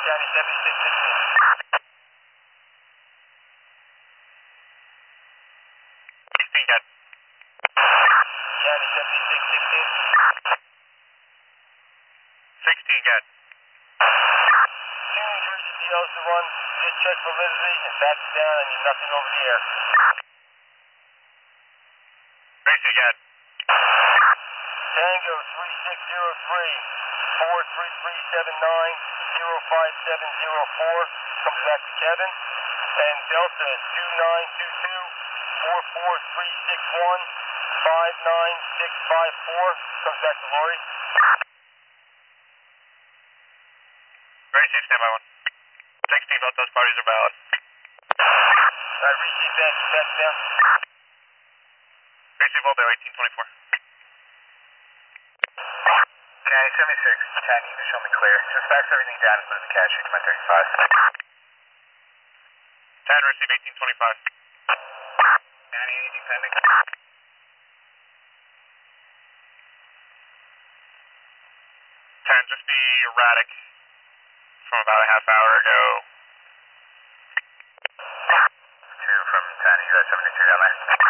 County 7616. Got County 7616. 16 got. Two Jersey Delta 1, just check validity and back it down and you're nothing over the air. Tracy got. Tango 3603, 43379, 05704, comes back to Kevin. And Delta 2922, 44361, 59654, comes back to Lori. Tracy, stand by 1. 16, both those parties are valid. Alright, receive that, back down. Tracy, Volvo 1824. County 76, 10, you can show me clear. Just fax everything down, including the cash sheet to my 35. 10, receive 1825. County, anything pending? 10, just be erratic from about a half hour ago. 2 from 10, you got 72 down there.